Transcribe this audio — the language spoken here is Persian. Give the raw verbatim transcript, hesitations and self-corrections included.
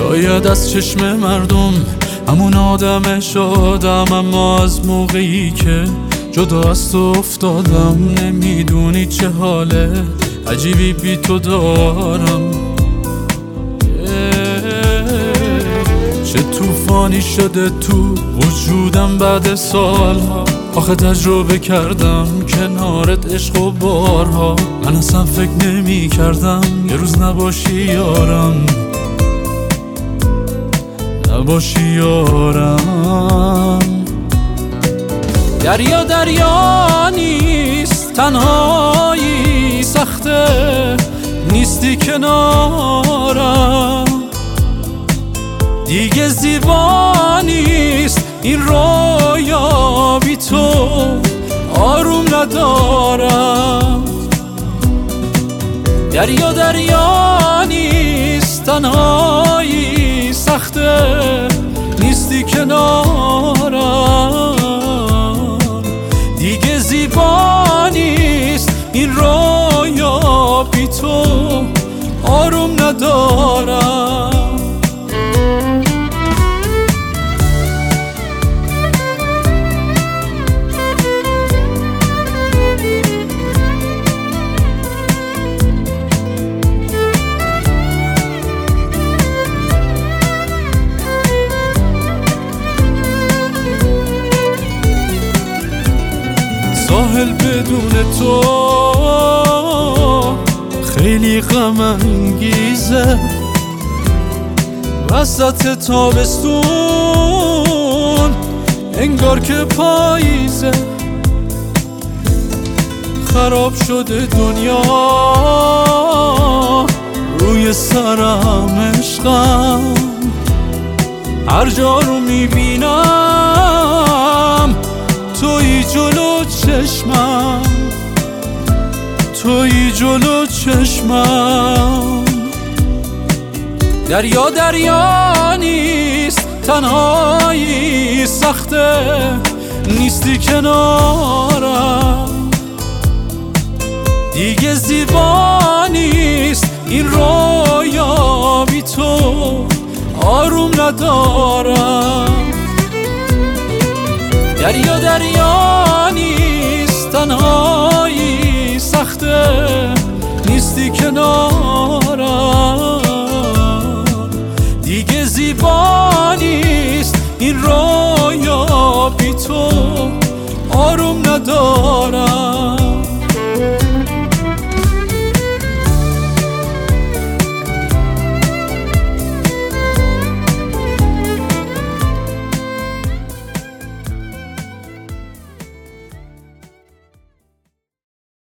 شاید از چشم مردم همون آدم شدم، اما از موقعی که جدا از تو افتادم نمیدونی چه حاله عجیبی بی تو دارم. چه طوفانی شده تو وجودم بعد سالها، آخه تجربه کردم کنارت عشق و بارها. من اصلا فکر نمی کردم یه روز نباشی یارم، نباشی یارم. دریا دریا نیست، تنهایی سخته، نیستی کنارم. دیگه زیبا نیست این رویا بی تو، آروم ندارم. دریا دریا نیست، تنهایی سخته، نیستی کنارم. دیگه زیبا نیست این رویا بی تو، آروم ندارم. ساحل بدون تو خیلی غم انگیزه، وسط تابستون انگار که پاییزه. خراب شده دنیا روی سرم، عشقم هر جا رو میبینم توی جلو چشمم، توی جلو چشمم. دریا دریا نیست، تنهایی سخته، نیستی کنارم. دیگه زیبا نیست این رویا بی تو، آروم ندارم. دریا دریا نیست، تنهایی سخته، نیستی کنارم. دیگه زیبا